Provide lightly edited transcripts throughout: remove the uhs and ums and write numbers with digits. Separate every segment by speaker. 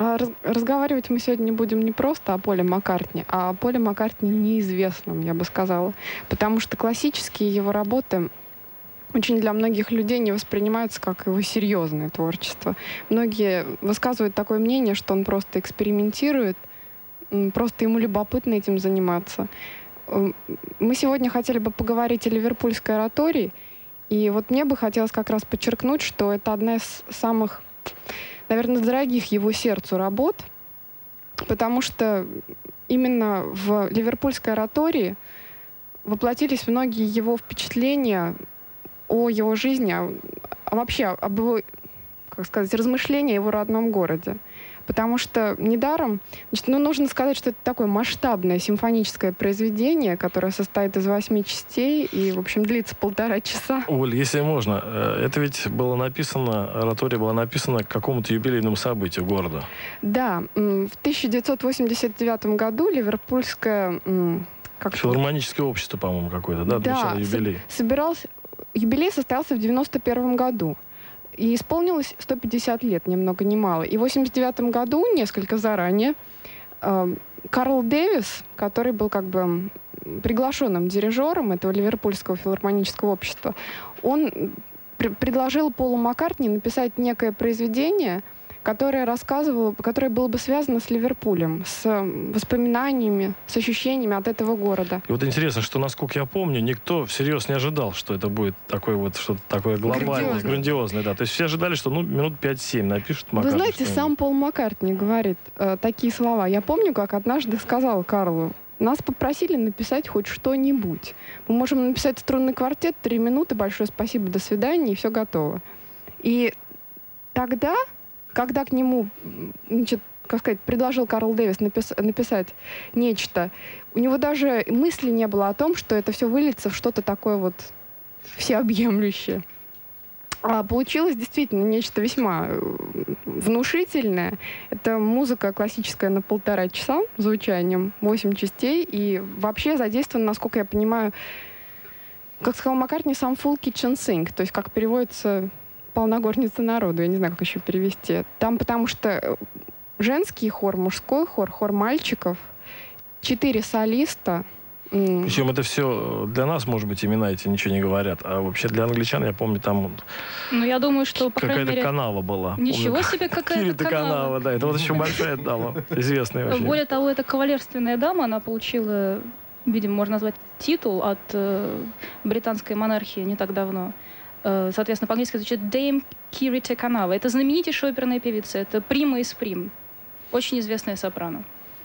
Speaker 1: Разговаривать мы сегодня будем не просто о Поле Маккартни, а о Поле Маккартни неизвестном, я бы сказала. Потому что классические его работы очень для многих людей не воспринимаются как его серьезное творчество. Многие высказывают такое мнение, что он просто экспериментирует, просто ему любопытно этим заниматься. Мы сегодня хотели бы поговорить о ливерпульской оратории, и вот мне бы хотелось как раз подчеркнуть, что это одна из самых, наверное, дорогих его сердцу работ, потому что именно в ливерпульской оратории воплотились многие его впечатления о его жизни, вообще об его, как сказать, размышления о его родном городе. Потому что недаром, значит, нужно сказать, что это такое масштабное симфоническое произведение, которое состоит из 8 частей и, в общем, длится 1,5 часа.
Speaker 2: Оль, если можно, это ведь было написано, оратория была написана к какому-то юбилейному событию города.
Speaker 1: Да, в 1989 году ливерпульское...
Speaker 2: Филармоническое общество, по-моему, какое-то, да? Отмечало юбилей.
Speaker 1: Юбилей состоялся в 1991 году. И исполнилось 150 лет, ни много ни мало. И в 1989 году, несколько заранее, Карл Дэвис, который был как бы приглашенным дирижером этого Ливерпульского филармонического общества, он предложил Полу Маккартни написать некое произведение, которое было бы связано с Ливерпулем, с воспоминаниями, с ощущениями от этого города.
Speaker 2: И вот интересно, что, насколько я помню, никто всерьез не ожидал, что это будет такое вот что-то такое глобальное, грандиозное. Да. То есть все ожидали, что минут 5-7 напишут Маккартни.
Speaker 1: Вы знаете, сам Пол Маккартни говорит такие слова. Я помню, как однажды сказал Карлу: нас попросили написать хоть что-нибудь. Мы можем написать струнный квартет, 3 минуты, большое спасибо, до свидания, и все готово. И тогда, когда к нему, значит, как сказать, предложил Карл Дэвис написать нечто, у него даже мысли не было о том, что это все выльется в что-то такое вот всеобъемлющее. А получилось действительно нечто весьма внушительное. Это музыка классическая на 1,5 часа звучанием, 8 частей, и вообще задействован, насколько я понимаю, как сказал Маккартни, сам full kitchen sink, то есть как переводится полногорница народу, я не знаю, как еще перевести. Там потому что женский хор, мужской хор, хор мальчиков, 4 солиста.
Speaker 2: Причем это все для нас, может быть, имена эти ничего не говорят, а вообще для англичан, я помню, там
Speaker 3: я думаю, что, по крайней мере,
Speaker 2: какая-то канава была.
Speaker 3: Ничего
Speaker 2: помню,
Speaker 3: себе, какая-то канава.
Speaker 2: Да, это вот еще большая дама, известная вообще.
Speaker 3: Более того, эта кавалерственная дама, она получила, видимо, можно назвать титул от британской монархии не так давно. Соответственно, по-английски звучит Dame Кирита Канава. Это знаменитейшая оперная певица, это прима из прим. Очень известная сопрано.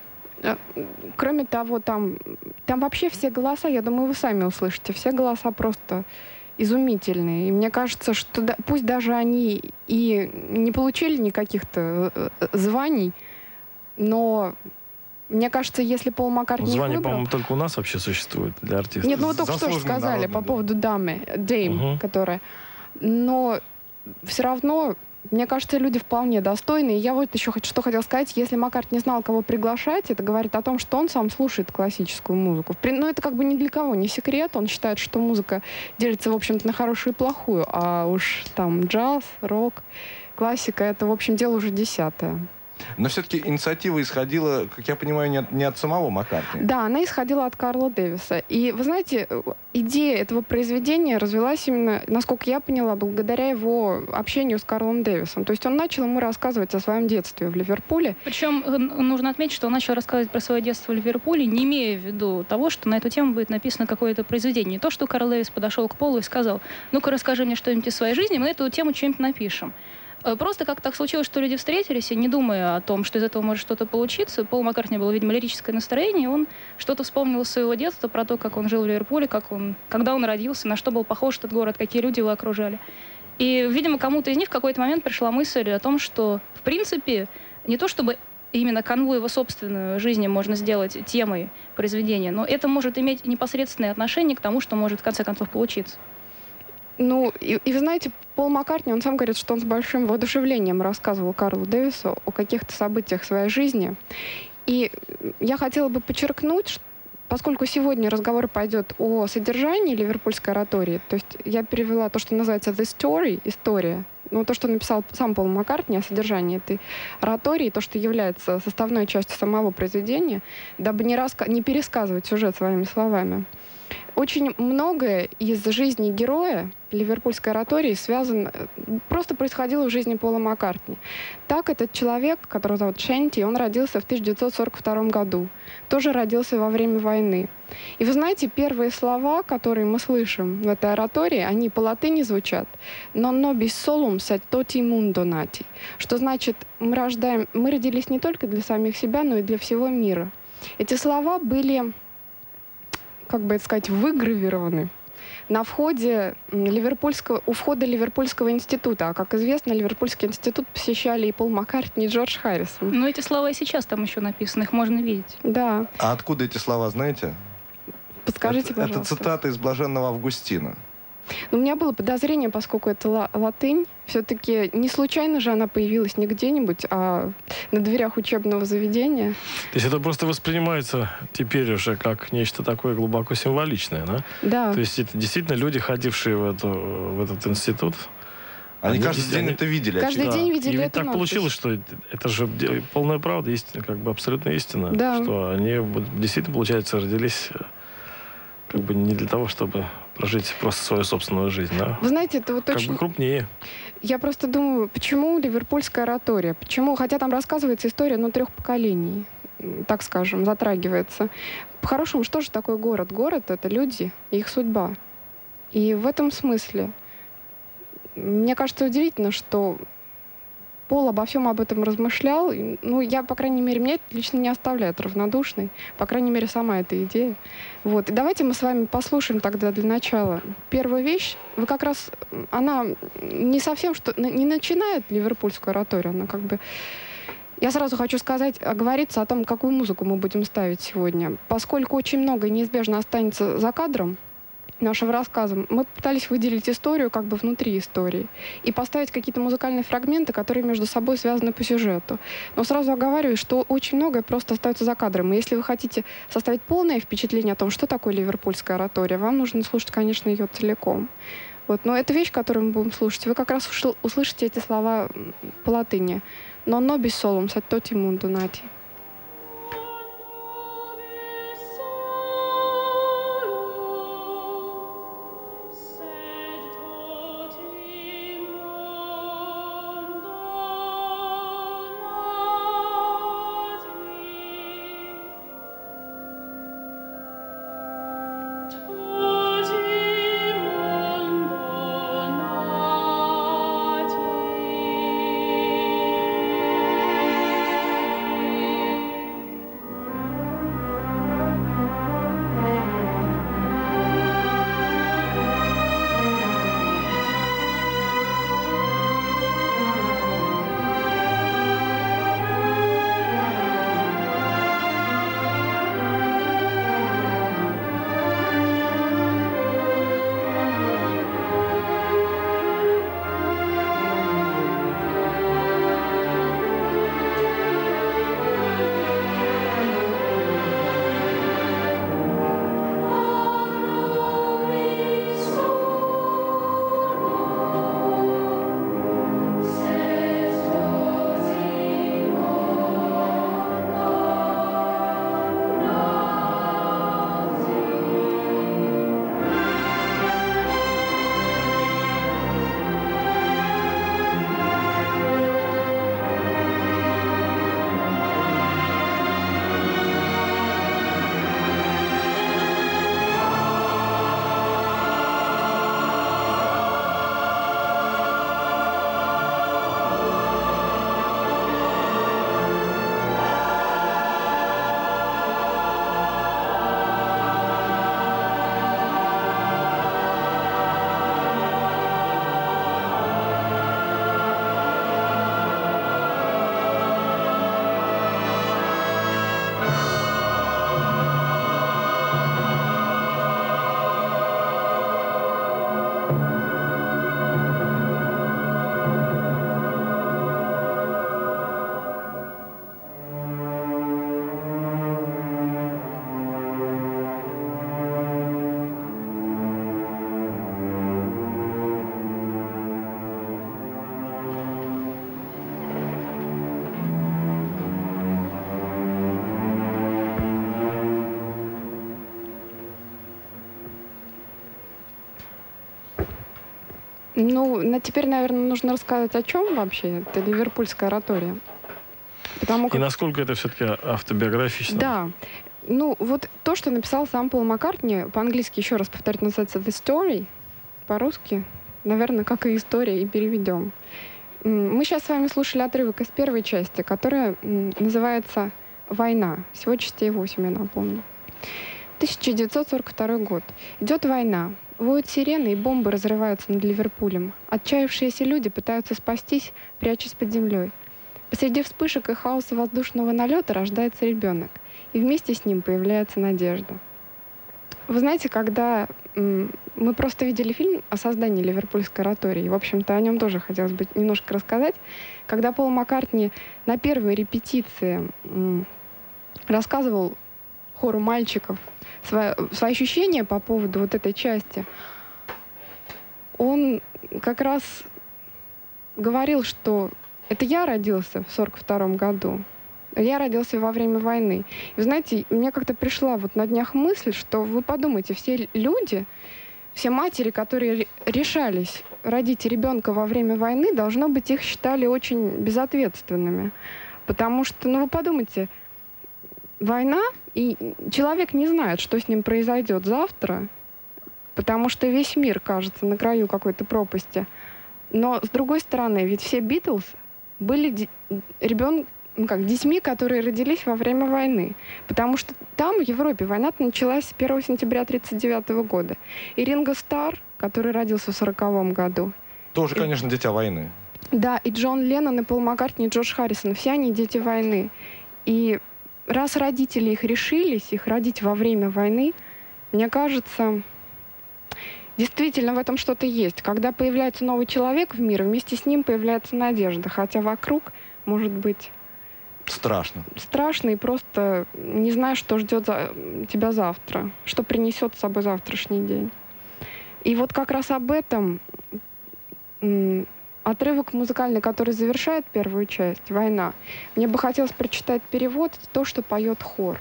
Speaker 1: Кроме того, там вообще все голоса, я думаю, вы сами услышите, все голоса просто изумительные. И мне кажется, что пусть даже они и не получили никаких-то званий, но мне кажется, если Пол Маккартни
Speaker 2: звание, по-моему, только у нас вообще существует для артистов.
Speaker 1: Нет, вы только что же сказали по поводу Dame, которая... Но все равно, мне кажется, люди вполне достойны. И я вот еще что хотела сказать. Если Маккартни не знал, кого приглашать, это говорит о том, что он сам слушает классическую музыку. Но это как бы ни для кого не секрет. Он считает, что музыка делится, в общем-то, на хорошую и плохую. А уж там джаз, рок, классика — это, в общем, дело уже 10-е.
Speaker 4: Но все-таки инициатива исходила, как я понимаю, не от самого Маккартни.
Speaker 1: Да, она исходила от Карла Дэвиса. И, вы знаете, идея этого произведения развилась именно, насколько я поняла, благодаря его общению с Карлом Дэвисом. То есть он начал ему рассказывать о своем детстве в Ливерпуле.
Speaker 3: Причем нужно отметить, что он начал рассказывать про свое детство в Ливерпуле, не имея в виду того, что на эту тему будет написано какое-то произведение. Не то, что Карл Дэвис подошел к Полу и сказал: ну-ка, расскажи мне что-нибудь из своей жизни, мы на эту тему что-нибудь напишем. Просто как так случилось, что люди встретились, и не думая о том, что из этого может что-то получиться, Пол Маккартни было, видимо, лирическое настроение, и он что-то вспомнил из своего детства про то, как он жил в Ливерпуле, когда он родился, на что был похож этот город, какие люди его окружали. И, видимо, кому-то из них в какой-то момент пришла мысль о том, что, в принципе, не то чтобы именно канву его собственную жизни можно сделать темой произведения, но это может иметь непосредственное отношение к тому, что может в конце концов получиться.
Speaker 1: Ну, и вы знаете, Пол Маккартни, он сам говорит, что он с большим воодушевлением рассказывал Карлу Дэвису о каких-то событиях своей жизни. И я хотела бы подчеркнуть, что поскольку сегодня разговор пойдет о содержании ливерпульской оратории, то есть я перевела то, что называется «the story», история, Ну, то, что написал сам Пол Маккартни о содержании этой оратории, то, что является составной частью самого произведения, дабы не пересказывать сюжет своими словами. Очень многое из жизни героя ливерпульской оратории просто происходило в жизни Пола Маккартни. Так, этот человек, которого зовут Шенти, он родился в 1942 году. Тоже родился во время войны. И вы знаете, первые слова, которые мы слышим в этой оратории, они по латыни звучат «Non nobis solum sed toti mundo nati», что значит мы родились не только для самих себя, но и для всего мира. Эти слова были, как бы это сказать, выгравированы у входа Ливерпульского института. А, как известно, Ливерпульский институт посещали и Пол Маккартни, и Джордж Харрисон.
Speaker 3: Но эти слова и сейчас там еще написаны, их можно видеть.
Speaker 1: Да.
Speaker 4: А откуда эти слова, знаете?
Speaker 1: Подскажите, пожалуйста.
Speaker 4: Это цитата из Блаженного Августина.
Speaker 1: У меня было подозрение, поскольку это латынь, все-таки не случайно же она появилась не где-нибудь, а на дверях учебного заведения.
Speaker 2: То есть это просто воспринимается теперь уже как нечто такое глубоко символичное, да?
Speaker 1: Да.
Speaker 2: То есть это действительно люди, ходившие в этот институт.
Speaker 4: Они каждый день это видели.
Speaker 1: Каждый день видели
Speaker 2: И ведь
Speaker 1: эту
Speaker 2: так
Speaker 1: надпись.
Speaker 2: получилось, что это же полная правда, истина, как бы абсолютная истина.
Speaker 1: Да.
Speaker 2: Что они действительно, получается, родились как бы не для того, чтобы прожить просто свою собственную жизнь, да?
Speaker 1: Вы знаете, это вот
Speaker 2: Как
Speaker 1: очень...
Speaker 2: бы крупнее.
Speaker 1: Я просто думаю, почему ливерпульская оратория? Почему? Хотя там рассказывается история, 3 поколений, так скажем, затрагивается. По-хорошему, что же такое город? Город — это люди и их судьба. И в этом смысле мне кажется удивительно, что Пол обо всем об этом размышлял. Я, по крайней мере, меня это лично не оставляет равнодушной. По крайней мере, сама эта идея. Вот. И давайте мы с вами послушаем тогда для начала. Первая вещь, она не совсем, не начинает ливерпульскую ораторию, она как бы... Я сразу хочу оговориться о том, какую музыку мы будем ставить сегодня. Поскольку очень много неизбежно останется за кадром нашего рассказа, мы пытались выделить историю как бы внутри истории и поставить какие-то музыкальные фрагменты, которые между собой связаны по сюжету. Но сразу оговариваю, что очень многое просто остается за кадром. И если вы хотите составить полное впечатление о том, что такое ливерпульская оратория, вам нужно слушать, конечно, ее целиком. Вот. Но это вещь, которую мы будем слушать. Вы как раз услышите эти слова по латыни. «Non nobis solum sed toti mundo nati».
Speaker 5: Thank you.
Speaker 1: Ну, теперь, наверное, нужно рассказать, о чем вообще это ливерпульская оратория. Потому
Speaker 2: И
Speaker 1: как...
Speaker 2: насколько это все-таки автобиографично?
Speaker 1: Да. Ну, вот то, что написал сам Пол Маккартни, по-английски, еще раз повторить, называется «The Story», по-русски, наверное, как и «История», и переведем. Мы сейчас с вами слушали отрывок из первой части, которая называется «Война». Всего частей 8, я напомню. 1942 год. Идет война. Воют сирены, и бомбы разрываются над Ливерпулем. Отчаявшиеся люди пытаются спастись, прячась под землей. Посреди вспышек и хаоса воздушного налета рождается ребенок, и вместе с ним появляется надежда. Вы знаете, когда мы просто видели фильм о создании ливерпульской оратории, в общем-то, о нем тоже хотелось бы немножко рассказать, когда Пол Маккартни на первой репетиции рассказывал хору мальчиков свои ощущения по поводу вот этой части, он как раз говорил, что это я родился в 1942 году. Я родился во время войны. И вы знаете, мне как-то пришла вот на днях мысль, что вы подумайте, все люди, все матери, которые решались родить ребенка во время войны, должно быть, их считали очень безответственными. Потому что, ну вы подумайте, война, и человек не знает, что с ним произойдет завтра, потому что весь мир кажется на краю какой-то пропасти. Но, с другой стороны, ведь все Битлз были детьми, которые родились во время войны. Потому что там, в Европе, война началась 1 сентября 1939 года. И Ринго Старр, который родился в 1940 году.
Speaker 4: Тоже, конечно, дитя войны.
Speaker 1: Да, и Джон Леннон, и Пол Маккартни, и Джордж Харрисон. Все они дети войны. И раз родители их решились, их родить во время войны, мне кажется, действительно в этом что-то есть. Когда появляется новый человек в мире, вместе с ним появляется надежда. Хотя вокруг, может быть,
Speaker 4: страшно.
Speaker 1: Страшно, и просто не знаешь, что ждет тебя завтра, что принесет с собой завтрашний день. И вот как раз об этом отрывок музыкальный, который завершает первую часть, «Война». Мне бы хотелось прочитать перевод, то, что поет хор.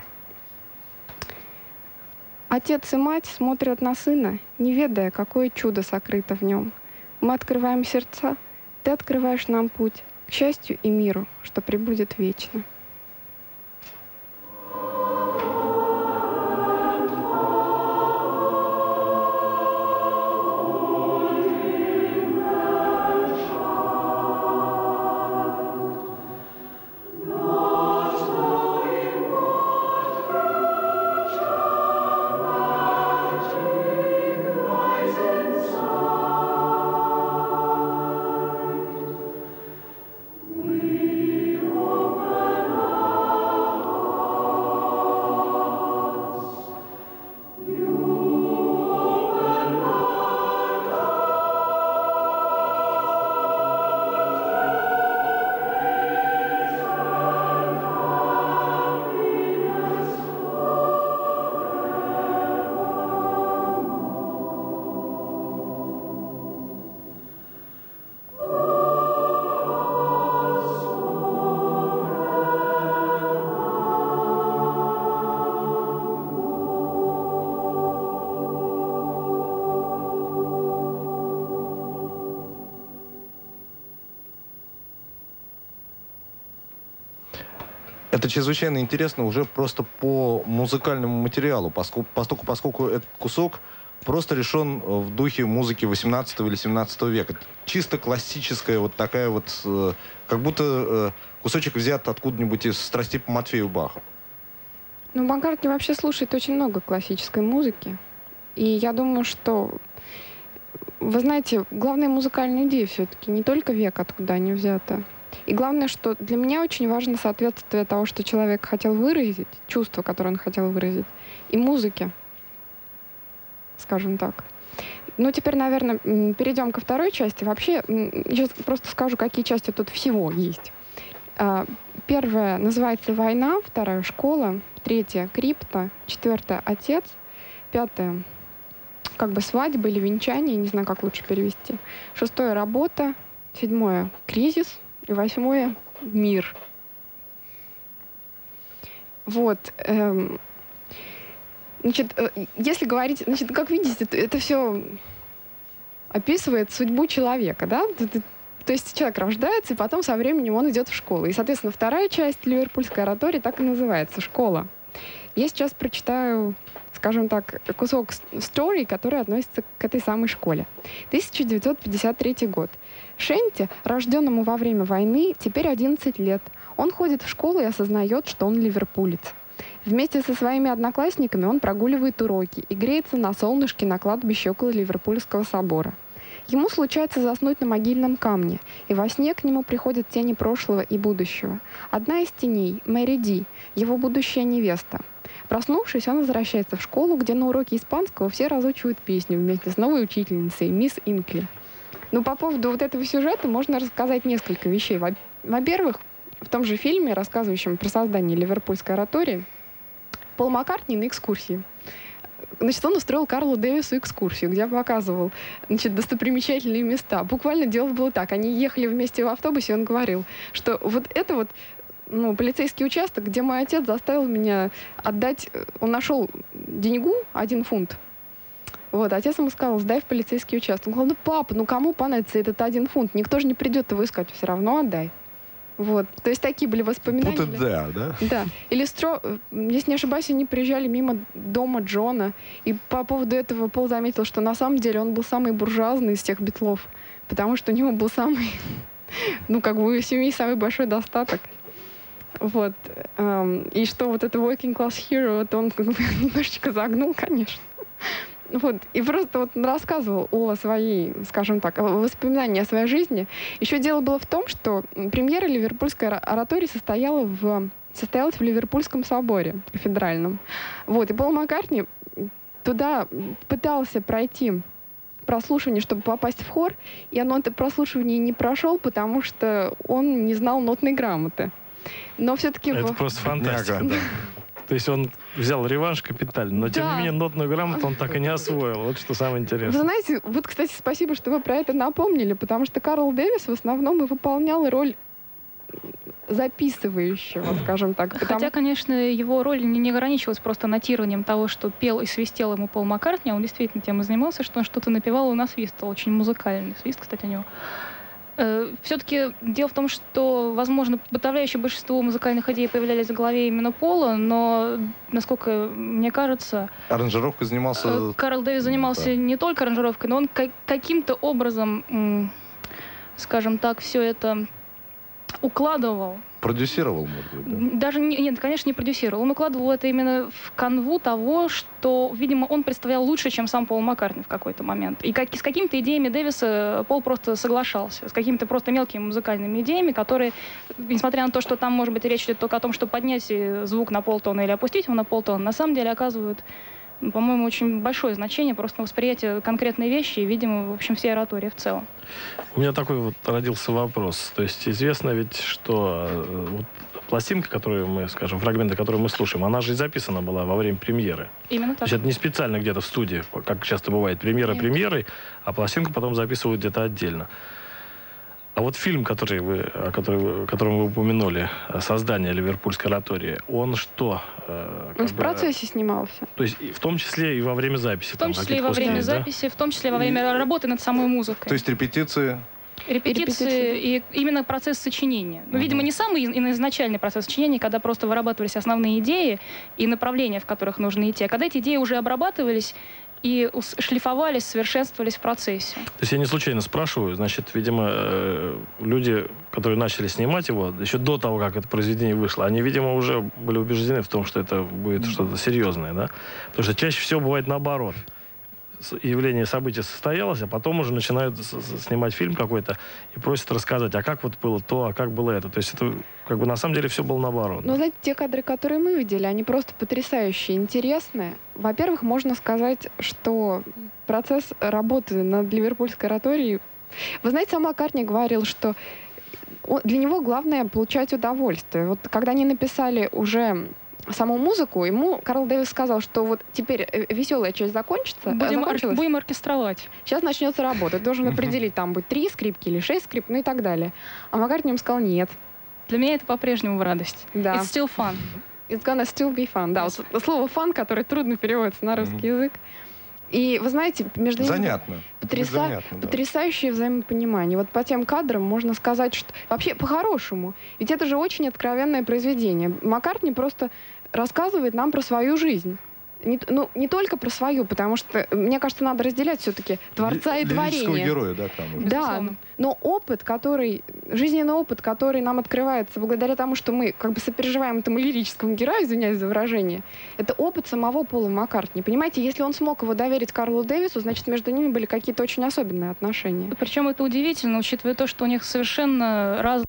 Speaker 1: Отец и мать смотрят на сына, не ведая, какое чудо сокрыто в нем. Мы открываем сердца, ты открываешь нам путь к счастью и миру, что пребудет вечно.
Speaker 4: Это чрезвычайно интересно уже просто по музыкальному материалу, поскольку этот кусок просто решен в духе музыки 18 или 17 века. Это чисто классическая вот такая вот, как будто кусочек взят откуда-нибудь из «Страстей по Матфею» Баха.
Speaker 1: Ну, Маккартни вообще слушает очень много классической музыки. И я думаю, что, вы знаете, главная музыкальная идея все-таки не только век, откуда они взяты. И главное, что для меня очень важно соответствие того, что человек хотел выразить, чувство, которое он хотел выразить, и музыке, скажем так. Ну, теперь, наверное, перейдем ко второй части. Вообще, сейчас просто скажу, какие части тут всего есть. Первая называется «Война», вторая «Школа», третья «Крипта», четвертая «Отец», пятая как бы «Свадьба» или «Венчание», не знаю, как лучше перевести, шестое «Работа», седьмое «Кризис», и восьмое — «Мир». Вот. Значит, если говорить, значит, как видите, это все описывает судьбу человека, да? То есть человек рождается, и потом со временем он идет в школу. И, соответственно, вторая часть ливерпульской оратории так и называется «Школа». Я сейчас прочитаю, скажем так, кусок истории, который относится к этой самой школе. 1953 год. Шенти, рожденному во время войны, теперь 11 лет. Он ходит в школу и осознает, что он ливерпулец. Вместе со своими одноклассниками он прогуливает уроки и греется на солнышке на кладбище около Ливерпульского собора. Ему случается заснуть на могильном камне, и во сне к нему приходят тени прошлого и будущего. Одна из теней — Мэри Ди, его будущая невеста. Проснувшись, он возвращается в школу, где на уроке испанского все разучивают песню вместе с новой учительницей, мисс Инкли. Но по поводу вот этого сюжета можно рассказать несколько вещей. Во-первых, в том же фильме, рассказывающем про создание ливерпульской оратории, Пол Маккартни на экскурсии. Значит, он устроил Карлу Дэвису экскурсию, где показывал, значит, достопримечательные места. Буквально дело было так. Они ехали вместе в автобусе, и он говорил, что вот это вот полицейский участок, где мой отец заставил меня отдать... Он нашел деньгу 1 фунт. Вот, отец ему сказал: сдай в полицейский участок. Он говорил: ну, папа, ну кому понадобится этот 1 фунт? Никто же не придет его искать, все равно отдай. Вот. То есть такие были воспоминания.
Speaker 4: Put it there, да?
Speaker 1: Да. Или, если не ошибаюсь, они приезжали мимо дома Джона. И по поводу этого Пол заметил, что на самом деле он был самый буржуазный из всех Битлов. Потому что у него был самый... у семьи самый большой достаток. Вот. И что вот это working class hero, вот он немножечко загнул, конечно. Вот. И просто вот он рассказывал о своей, скажем так, воспоминании о своей жизни. Еще дело было в том, что премьера ливерпульской оратории состоялась в Ливерпульском соборе кафедральном. Вот. И Пол Маккартни туда пытался пройти прослушивание, чтобы попасть в хор, и он это прослушивание не прошел, потому что он не знал нотной грамоты. Но все-таки...
Speaker 2: Это просто фантастика, да. То есть он взял реванш капитально, но тем не менее нотную грамоту он так и не освоил. Вот что самое интересное.
Speaker 1: Вы знаете, вот, кстати, спасибо, что вы про это напомнили, потому что Карл Дэвис в основном и выполнял роль записывающего, скажем так.
Speaker 3: Хотя, конечно, его роль не ограничивалась просто нотированием того, что пел и свистел ему Пол Маккартни, он действительно тем и занимался, что он что-то напевал и насвистывал. Очень музыкальный свист, кстати, у него. Все-таки дело в том, что, возможно, подавляющее большинство музыкальных идей появлялись в голове именно Пола, но, насколько мне кажется...
Speaker 4: Аранжировкой занимался...
Speaker 3: Карл Дэвис занимался не только аранжировкой, но он каким-то образом, скажем так, все это укладывал.
Speaker 4: Продюсировал, может быть, да?
Speaker 3: Даже нет, конечно, не продюсировал. Он укладывал это именно в канву того, что, видимо, он представлял лучше, чем сам Пол Маккартни в какой-то момент. И с какими-то идеями Дэвиса Пол просто соглашался. С какими-то просто мелкими музыкальными идеями, которые, несмотря на то, что там, может быть, речь идет только о том, чтобы поднять звук на полтона или опустить его на полтона, на самом деле оказывают, по-моему, очень большое значение просто на восприятие конкретной вещи и, видимо, в общем, всей оратории в целом.
Speaker 2: У меня такой вот родился вопрос. То есть известно ведь, что вот пластинка, которую мы, скажем, фрагменты, которые мы слушаем, она же и записана была во время премьеры.
Speaker 3: Именно так.
Speaker 2: То есть это не специально где-то в студии, как часто бывает, премьера премьерой, а пластинку потом записывают где-то отдельно. А вот фильм, которым вы упомянули, создание ливерпульской оратории, он что?
Speaker 1: Он в процессе снимался.
Speaker 2: То есть в том числе и во время записи?
Speaker 3: В том числе и во время записи, в том числе во время работы над самой музыкой.
Speaker 4: То есть репетиции?
Speaker 3: Репетиции и именно процесс сочинения. Ну, видимо, не самый изначальный процесс сочинения, когда просто вырабатывались основные идеи и направления, в которых нужно идти. А когда эти идеи уже обрабатывались и шлифовались, совершенствовались в процессе.
Speaker 2: То есть я не случайно спрашиваю, значит, видимо, люди, которые начали снимать его, еще до того, как это произведение вышло, они, видимо, уже были убеждены в том, что это будет что-то серьезное, да? Потому что чаще всего бывает наоборот. Явление, событие состоялось, а потом уже начинают снимать фильм какой-то и просят рассказать, а как вот было то, а как было это. То есть это как бы на самом деле все было наоборот.
Speaker 1: Ну, знаете, те кадры, которые мы видели, они просто потрясающие, интересные. Во-первых, можно сказать, что процесс работы над ливерпульской ораторией... Вы знаете, сам Маккартни говорил, что для него главное получать удовольствие. Вот когда они написали уже саму музыку, ему Карл Дэвис сказал, что вот теперь веселая часть закончится.
Speaker 3: Будем оркестровать.
Speaker 1: Сейчас начнется работа. Ты должен определить, там будет 3 скрипки или 6 скрипок, ну и так далее. А Маккартни ему сказал нет.
Speaker 3: Для меня это по-прежнему в радость.
Speaker 1: Да.
Speaker 3: It's still fun.
Speaker 1: It's gonna still be fun. Да, вот слово fun, которое трудно переводится на русский язык. И вы знаете, между ними
Speaker 4: Занятно. Занятно, да.
Speaker 1: потрясающее взаимопонимание. Вот по тем кадрам можно сказать, что вообще по-хорошему. Ведь это же очень откровенное произведение. Маккартни просто рассказывает нам про свою жизнь. Не только про свою, потому что, мне кажется, надо разделять все-таки творца и
Speaker 4: Лирического
Speaker 1: творение.
Speaker 4: героя, да, там.
Speaker 1: Да, но жизненный опыт, который нам открывается благодаря тому, что мы как бы сопереживаем этому лирическому герою, извиняюсь за выражение, это опыт самого Пола Маккартни. Понимаете, если он смог его доверить Карлу Дэвису, значит, между ними были какие-то очень особенные отношения.
Speaker 3: Причем это удивительно, учитывая то, что у них совершенно разные...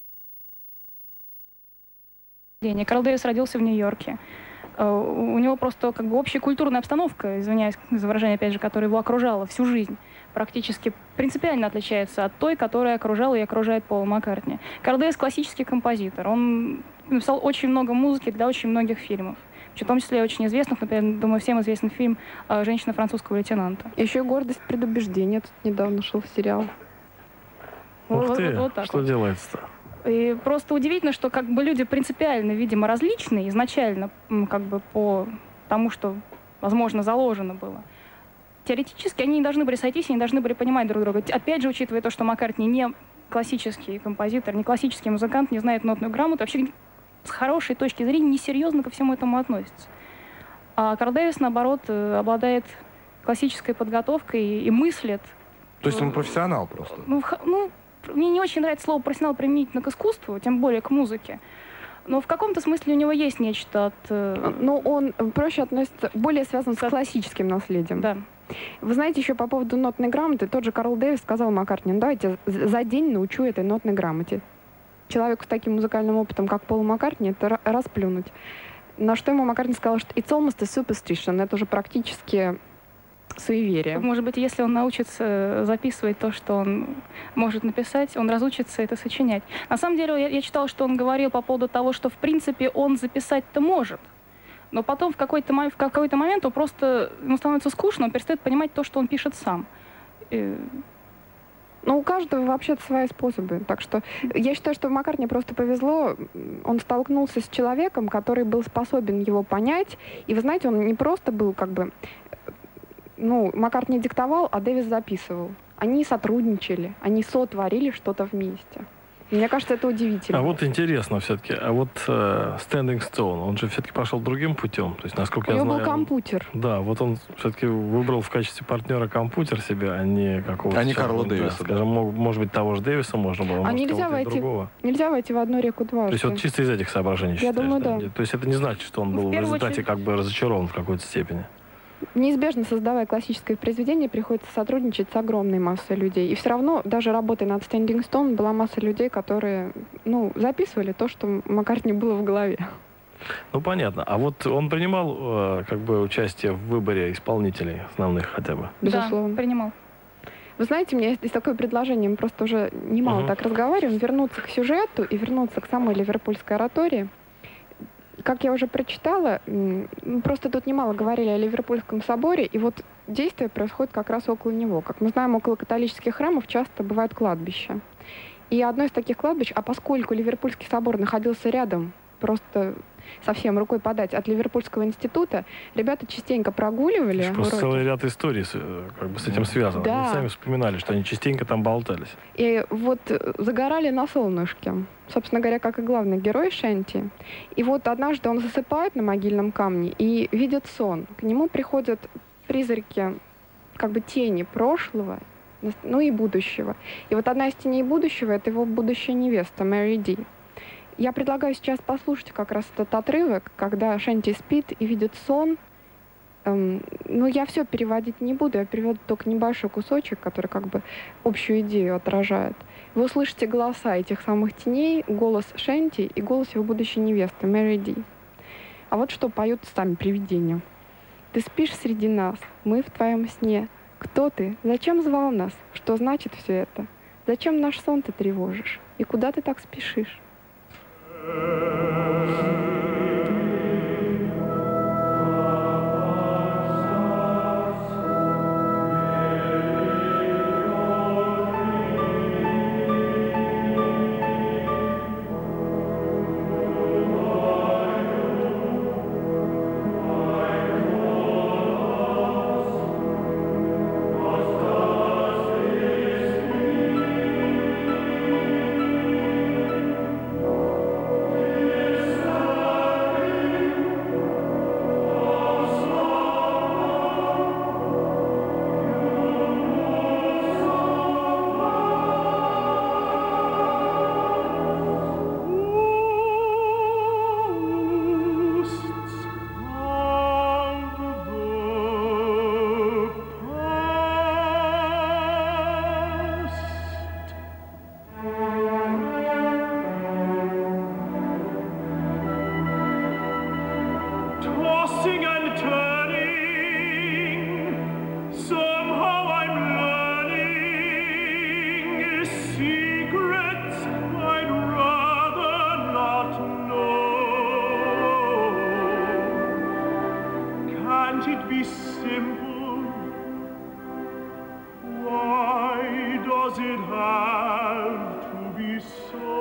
Speaker 3: Карл Дэвис родился в Нью-Йорке. У него просто как бы общая культурная обстановка, извиняюсь за выражение, опять же, которая его окружала всю жизнь, практически принципиально отличается от той, которая окружала и окружает Пола Маккартни. Карл Дэвис классический композитор. Он написал очень много музыки для очень многих фильмов. В том числе очень известных, например, думаю, всем известный фильм «Женщина французского лейтенанта».
Speaker 1: Еще и «Гордость предубеждения» тут недавно шел сериал.
Speaker 2: Ух ты,
Speaker 3: вот так
Speaker 2: что
Speaker 3: вот
Speaker 2: делается-то?
Speaker 3: И просто удивительно, что как бы люди принципиально, видимо, различные изначально, как бы по тому, что, возможно, заложено было. Теоретически они не должны были сойтись, они должны были понимать друг друга. Опять же, учитывая то, что Маккартни не классический композитор, не классический музыкант, не знает нотную грамоту, вообще с хорошей точки зрения несерьезно ко всему этому относится. А Карл Дэвис, наоборот, обладает классической подготовкой и мыслит.
Speaker 4: То есть он профессионал просто?
Speaker 3: Мне не очень нравится слово «профессионал» применительно к искусству, тем более к музыке. Но в каком-то смысле у него есть нечто от...
Speaker 1: Он проще относится, более связан с классическим наследием.
Speaker 3: Да.
Speaker 1: Вы знаете, еще по поводу нотной грамоты, тот же Карл Дэвис сказал Маккартни: давайте за день научу этой нотной грамоте. Человеку с таким музыкальным опытом, как Пол Маккартни, это расплюнуть. На что ему Маккартни сказал, что it's almost a superstition, это уже практически суеверие.
Speaker 3: Может быть, если он научится записывать то, что он может написать, он разучится это сочинять. На самом деле, я читала, что он говорил по поводу того, что, в принципе, он записать-то может. Но потом в какой-то момент ему становится скучно, он перестает понимать то, что он пишет сам.
Speaker 1: У каждого вообще-то свои способы. Так что я считаю, что Маккартни просто повезло. Он столкнулся с человеком, который был способен его понять. И вы знаете, он не просто был Маккартни диктовал, а Дэвис записывал. Они сотрудничали, они сотворили что-то вместе. Мне кажется, это удивительно.
Speaker 2: А вот интересно все-таки, Standing Stone, он же все-таки пошел другим путем. То есть, насколько
Speaker 1: у
Speaker 2: я
Speaker 1: него
Speaker 2: знаю...
Speaker 1: был компьютер.
Speaker 2: Да, вот он все-таки выбрал в качестве партнера компьютер себе, а не какого-то...
Speaker 4: А не Карла Дэвиса. Да.
Speaker 2: Скажем, может быть, того же Дэвиса можно было, может, кого-то другого.
Speaker 1: Нельзя войти в одну реку дважды.
Speaker 2: То есть вот чисто из этих соображений считаешь?
Speaker 1: Я думаю, да.
Speaker 2: То есть это не значит, что он был в результате как бы разочарован в какой-то степени?
Speaker 1: Неизбежно, создавая классическое произведение, приходится сотрудничать с огромной массой людей. И все равно, даже работая над Standing Stone, была масса людей, которые записывали то, что Маккартни было в голове.
Speaker 2: Понятно. А вот он принимал участие в выборе исполнителей основных хотя бы?
Speaker 1: Безусловно.
Speaker 3: Да, принимал.
Speaker 1: Вы знаете, у меня есть такое предложение, мы просто уже немало так разговариваем, вернуться к сюжету и вернуться к самой ливерпульской оратории. Как я уже прочитала, просто тут немало говорили о Ливерпульском соборе, и вот действие происходит как раз около него. Как мы знаем, около католических храмов часто бывают кладбища. И одно из таких кладбищ, а поскольку Ливерпульский собор находился рядом, просто совсем рукой подать от Ливерпульского института, ребята частенько прогуливали.
Speaker 2: Просто целый ряд историй с этим связан.
Speaker 1: Да.
Speaker 2: Они сами вспоминали, что они частенько там болтались.
Speaker 1: И вот загорали на солнышке. Собственно говоря, как и главный герой Шенти. И вот однажды он засыпает на могильном камне и видит сон. К нему приходят призраки, тени прошлого, и будущего. И вот одна из теней будущего — это его будущая невеста Мэри Ди. Я предлагаю сейчас послушать как раз этот отрывок, когда Шенти спит и видит сон. Я все переводить не буду, я переведу только небольшой кусочек, который общую идею отражает. Вы услышите голоса этих самых теней, голос Шенти и голос его будущей невесты Мэри Ди. А вот что поют сами привидения. «Ты спишь среди нас, мы в твоем сне. Кто ты? Зачем звал нас? Что значит все это? Зачем наш сон ты тревожишь? И куда ты так спешишь?»
Speaker 5: returning. Somehow I'm learning secrets I'd rather not know. Can't it be simple? Why does it have to be so?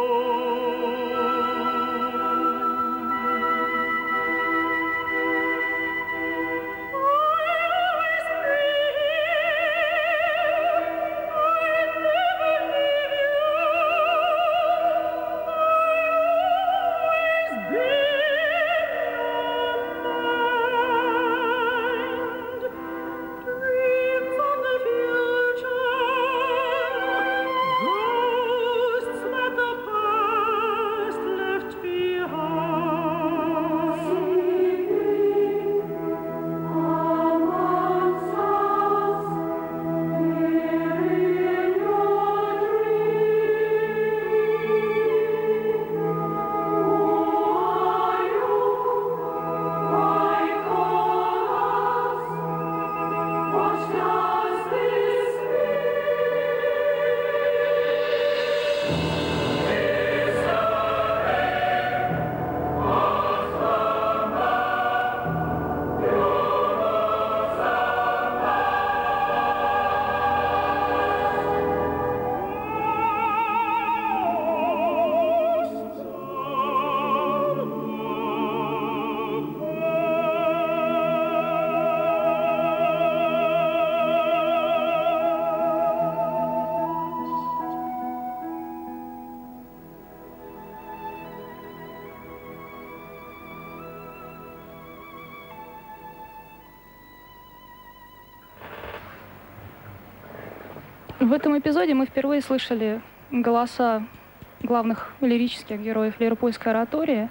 Speaker 3: В этом эпизоде мы впервые слышали голоса главных лирических героев ливерпульской оратории.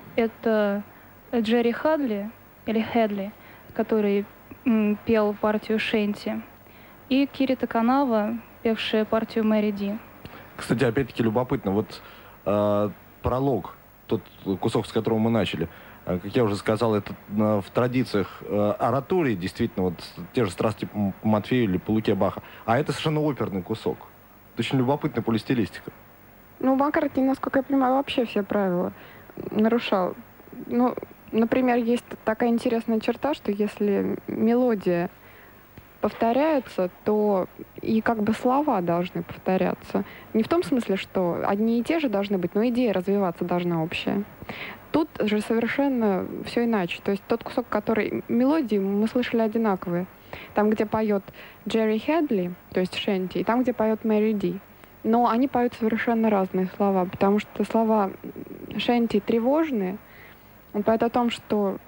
Speaker 3: Это Джерри Хадли, или Хедли, который пел партию Шенти, и Кирита Канава, певшая партию Мэри Ди.
Speaker 4: Кстати, опять-таки любопытно, вот пролог, тот кусок, с которого мы начали, как я уже сказал, это в традициях оратории, действительно, вот те же страсти по Матфею или по Луке Баха. А это совершенно оперный кусок. Это очень любопытная полистилистика.
Speaker 1: Ну, Маккартни, насколько я понимаю, вообще все правила нарушал. Ну, например, есть такая интересная черта, что если мелодия повторяется, то и как бы слова должны повторяться. Не в том смысле, что одни и те же должны быть, но идея развиваться должна общая. Тут же совершенно все иначе. То есть тот кусок, который мелодии, мы слышали одинаковые. Там, где поет Джерри Хедли, то есть Шенти, и там, где поет Мэри Ди. Но они поют совершенно разные слова, потому что слова Шенти тревожные. Он поет о том, что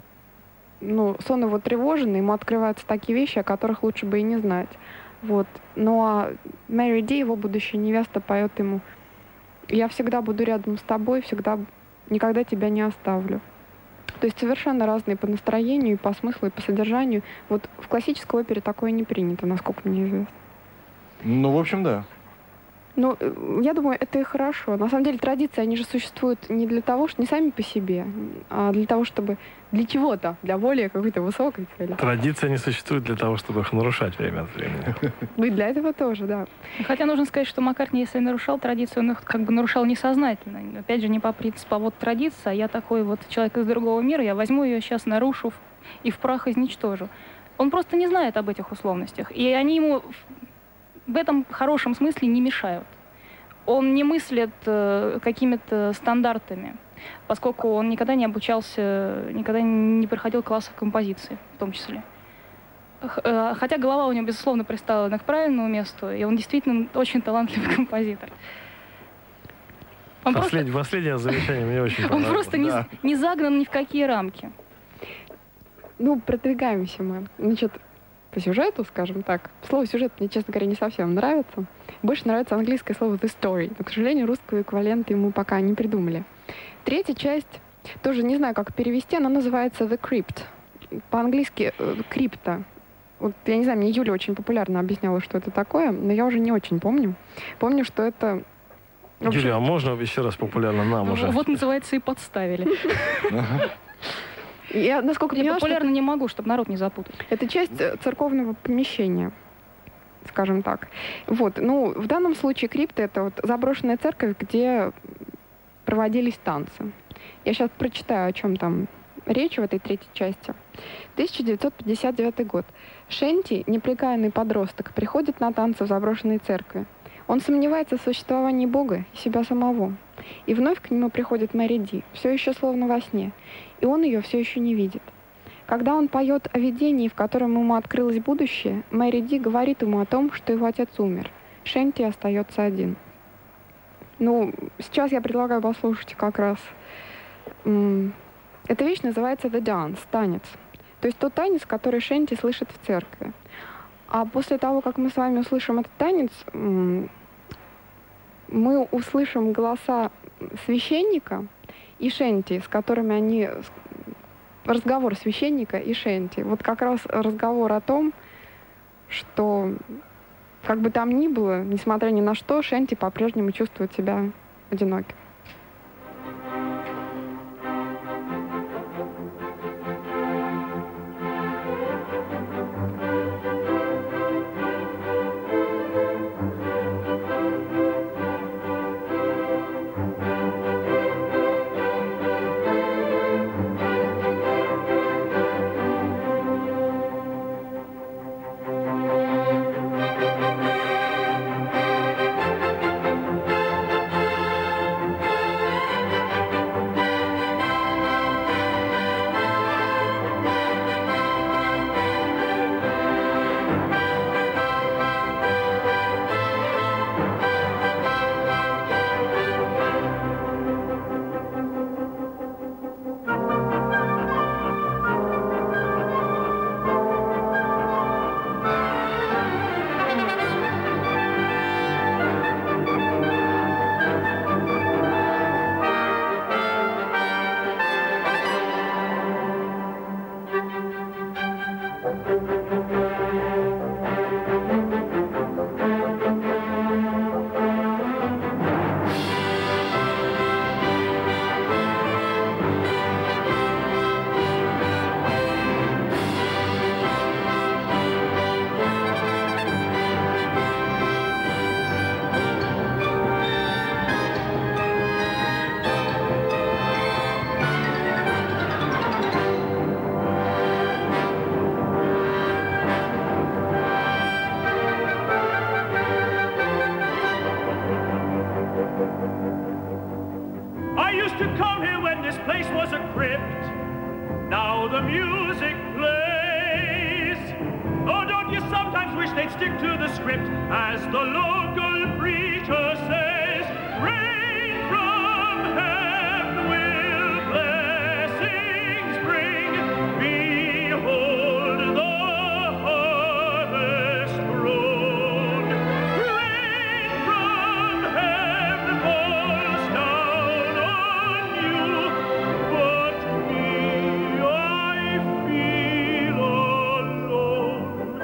Speaker 1: сон его тревожный, ему открываются такие вещи, о которых лучше бы и не знать. Вот. Ну а Мэри Ди, его будущая невеста, поет ему: «Я всегда буду рядом с тобой, никогда тебя не оставлю». То есть совершенно разные по настроению, и по смыслу, и по содержанию. Вот в классической опере такое не принято, насколько мне известно.
Speaker 4: Ну, в общем, да.
Speaker 1: Ну, я думаю, это и хорошо. На самом деле традиции, они же существуют не для того, что не сами по себе, а для того, чтобы для чего-то, для более какой-то высокой цели.
Speaker 2: Традиция не существует для того, чтобы их нарушать время от времени.
Speaker 1: Ну и для этого тоже, да.
Speaker 3: Хотя нужно сказать, что Маккартни, если нарушал традицию, он их как бы нарушал несознательно. Опять же, не по принципу, а вот традиция, я такой вот человек из другого мира, я возьму ее сейчас, нарушу и в прах изничтожу. Он просто не знает об этих условностях. И они ему в этом хорошем смысле не мешают. Он не мыслит какими-то стандартами, поскольку он никогда не обучался, никогда не проходил классов композиции, в том числе. Хотя голова у него, безусловно, приставлена к правильному месту, и он действительно очень талантливый композитор.
Speaker 2: Последнее замечание мне очень понравилось.
Speaker 3: Он просто не загнан ни в какие рамки.
Speaker 1: Ну, продвигаемся мы. Значит, по сюжету, скажем так. Слово «сюжет» мне, честно говоря, не совсем нравится. Больше нравится английское слово «the story». Но, к сожалению, русского эквивалента ему пока не придумали. Третья часть, тоже не знаю, как перевести, она называется «the crypt». По-английски «крипта». Вот, я не знаю, мне Юля очень популярно объясняла, что это такое, но я уже не очень помню. Помню, что это...
Speaker 2: Юля, а можно еще раз популярно нам уже?
Speaker 3: Вот называется и подставили.
Speaker 1: Я, насколько
Speaker 3: Я
Speaker 1: поняла, что
Speaker 3: популярно не могу, чтобы народ не запутать.
Speaker 1: это часть церковного помещения, скажем так. Вот, ну, в данном случае крипта — это вот заброшенная церковь, где проводились танцы. Я сейчас прочитаю, о чем там речь в этой третьей части. 1959 год. Шенти, неприкаянный подросток, приходит на танцы в заброшенной церкви. Он сомневается в существовании Бога и себя самого. И вновь к нему приходит Мэри Ди, все еще словно во сне, и он ее все еще не видит. Когда он поет о видении, в котором ему открылось будущее, Мэри Ди говорит ему о том, что его отец умер. Шенти остается один. Ну, сейчас я предлагаю послушать как раз. Эта вещь называется «The Dance» — танец. То есть тот танец, который Шенти слышит в церкви. А после того, как мы с вами услышим этот танец, мы услышим голоса священника и Шенти, с которыми они... Разговор священника и Шенти. Вот как раз разговор о том, что, как бы там ни было, несмотря ни на что, Шенти по-прежнему чувствует себя одиноким.
Speaker 5: I used to come here when this place was a crypt. Now the music plays. Oh, don't you sometimes wish they'd stick to the script, as the local preacher says? Rain from heaven will blessings bring. Behold the harvest grown. Rain from heaven falls down on you, but me, I feel alone.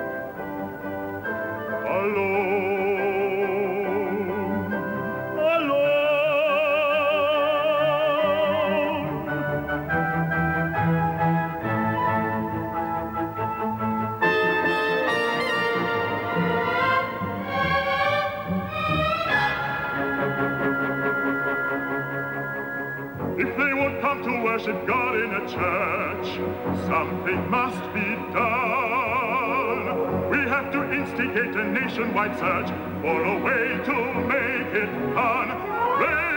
Speaker 5: If they won't come to worship God in a church, something must be done. We have to instigate a nationwide search for a way to make it fun.